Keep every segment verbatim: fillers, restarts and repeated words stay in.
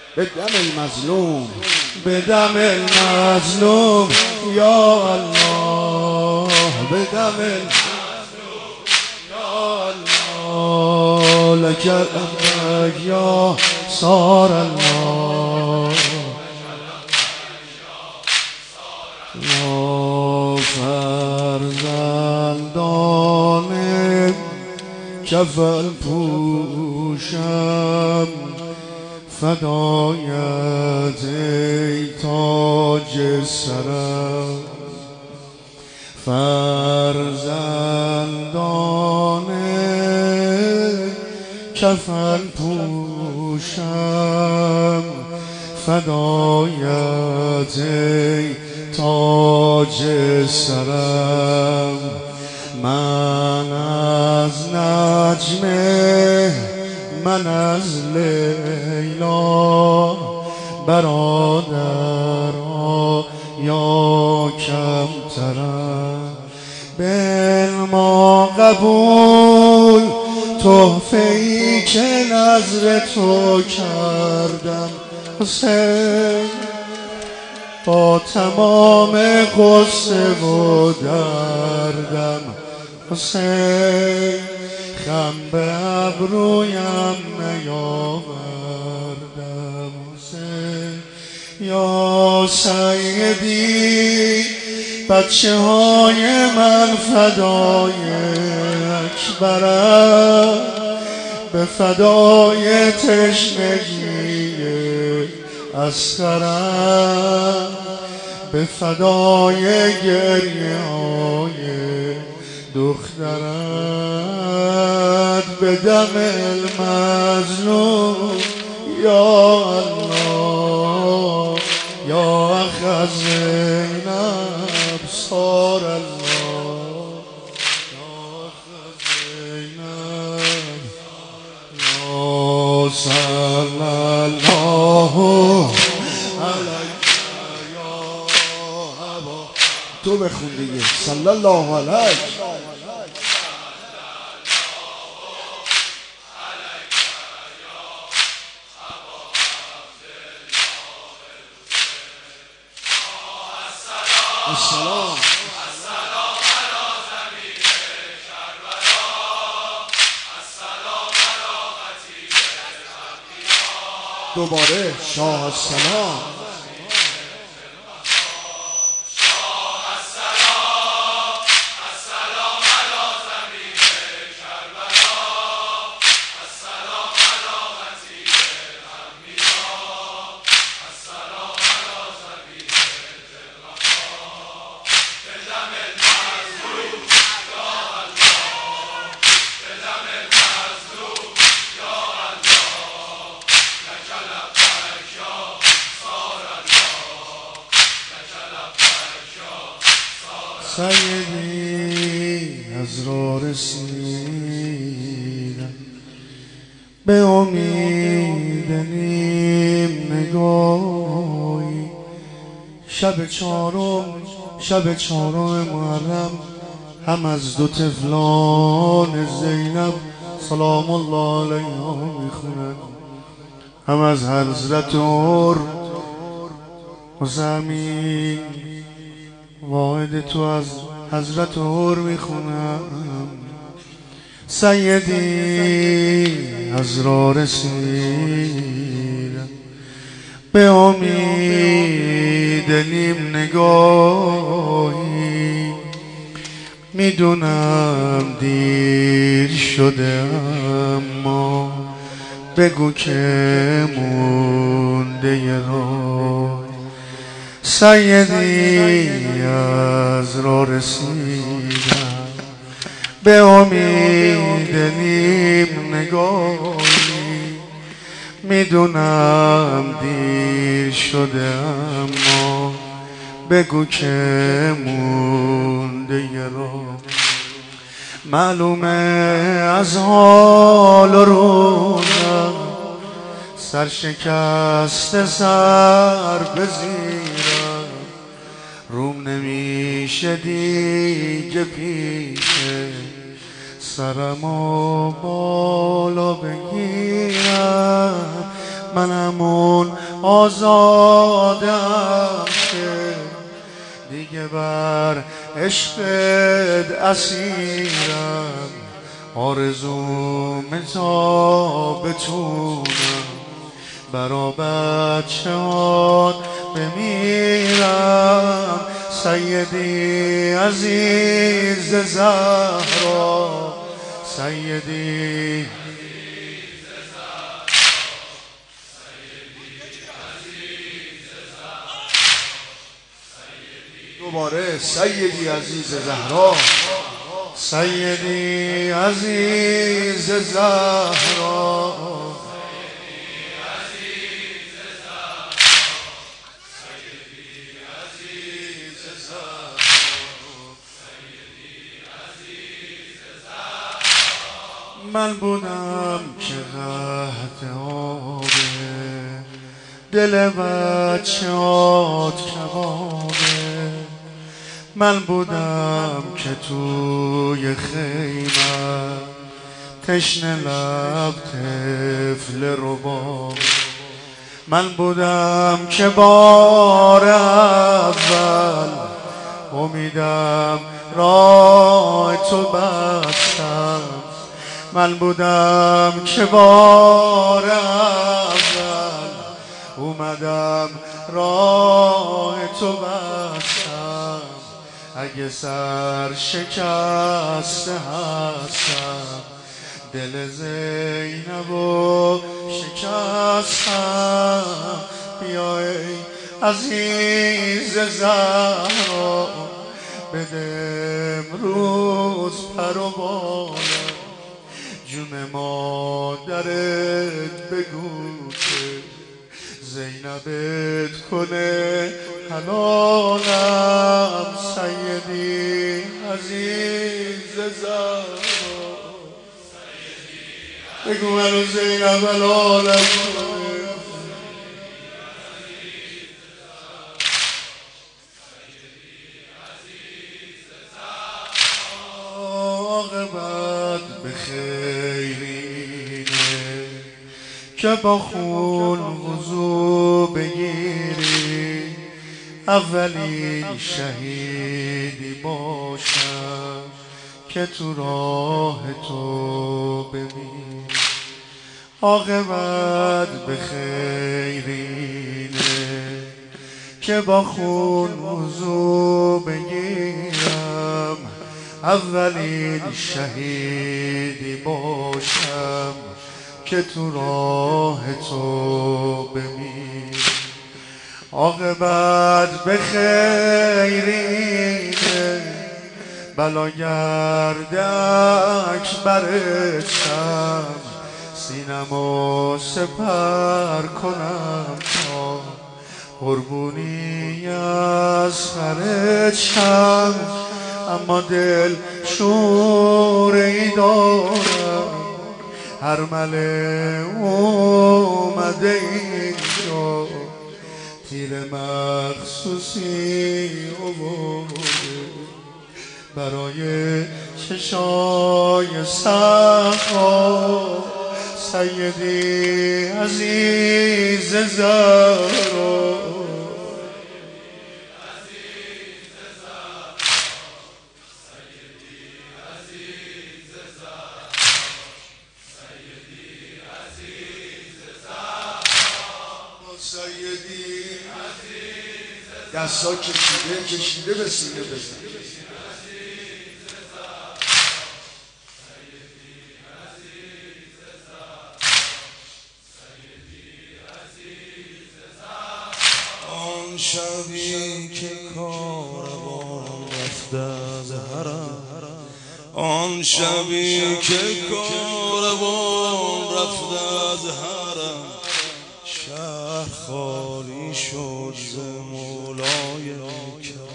به دم المظلوم به دم المظلوم یا الله به دم المظلوم یا الله لک الامر یا صار الله یا فرزندان کفن پوشم فدایت ای تاج سرم فرزندان کفن پوشم فدایت ای تاج سرم من از نجمه من از لیلا برادرها یا کمترم به ما قبول تحفه‌ای که نذر تو کردم حسین با تمام غصه و دردم حسین خم به ابرویم نیاوردم حسین یا سیدی بچه های من فدای اکبرم به فدای تشنگی اصغرم به فدای گریه های دخترت به دم المظلوم یا الله یا اخ زینب صار الله یا اخ زینب یا صلی الله علیک یا ابا تو بخون دیگه صلی الله علیک السلام السلام علی زمین کربلا السلام علی قتیل الانبیا دوباره شاه السلام سیدی از را رسیدم به امید نیم نگاهی شب چهارم شب چهارم محرم هم از دو طفلان زینب سلام الله علیها میخونن هم از حضرت عمر حسین واحد تو از حضرت عمر میخونم سیدی از را رسیدم به امید نیم نگاهی میدونم دیر شده اما بگو که مونده یه راه سیدی از را رسیدم به امید نیم نگاهی میدونم دیر شده اما بگو که مونده یه راه معلومه از حال و رونم سرشکست سر بزیرم روم نمیشه دیگه پیشه سرمو بالا بگیرم من همون آزادم که دیگه بر عشقت اسیرم. آرزومه تا بتونم برا بچه‌هات بمیرم. سیدی عزیز زهرا، سیدی دوباره سیدی عزیز زهرا، سیدی عزیز زهرا. من بودم که قحط آبه، دل بچه‌هات کبابه. من بودم که توی خیمه تشنه لب طفل رباب. من بودم که بار اول امیدم راه تو بستم. من بودم که بار اول اومدم راه تو بستم. اگه سر شکسته هستم دل زینبو شکستم. بیا ای عزیز زهرا بده امروز پر و بالم. جون مادرت بگو که زینبت کنه حلالم. سیدی عزیز زهرا بگو منو زینب حلالم کنه. عاقبت به خیرینه که با خون وضو بگیری. اولین شهیدی باشم که تو راه تو بمیری. عاقبت به خیرینه که با خون وضو بگیرم. اولین شهیدی باشم که تو راه تو بمیرم. عاقبت به خیرینه بلا گردک برشم. سینمو سپر کنم تا قربونی از خرشم. اما دل شوری دارم هر مله اومده اینجا تیر مخصوصی آورده برای چشای صفا. سیدی عزیز زهرا دستا کشیده کشیده به سینه بزن. آن شبی که کاروان رفته از حرم، آن شبی که کاروان رفته از حرم، شهر خالی شد ز مولای کرم.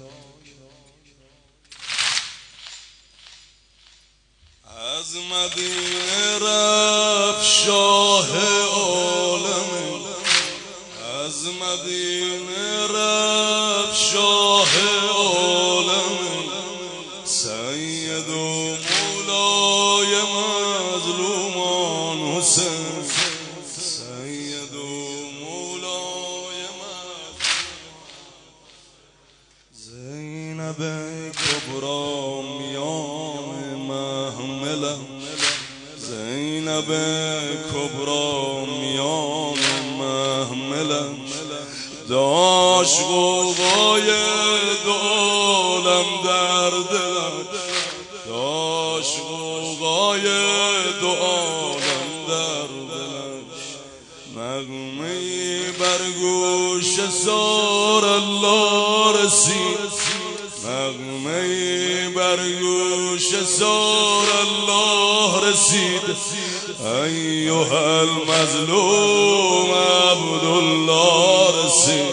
از مدینه رفت شاه عالم، از مدینه رفت شاه عالم، سید و مولای مظلومان حسین، سید زینب کبرا میان محملم، زینب کبرا میان محملم، داشت غوغای دو عالم در دلم، داشت غوغای دو عالم در دلم، نغمه‌ای بر گوش سار الله رسید، نغمه‌ای بر گوش سار الله رسید، ایها المظلوم عبدالله رسید.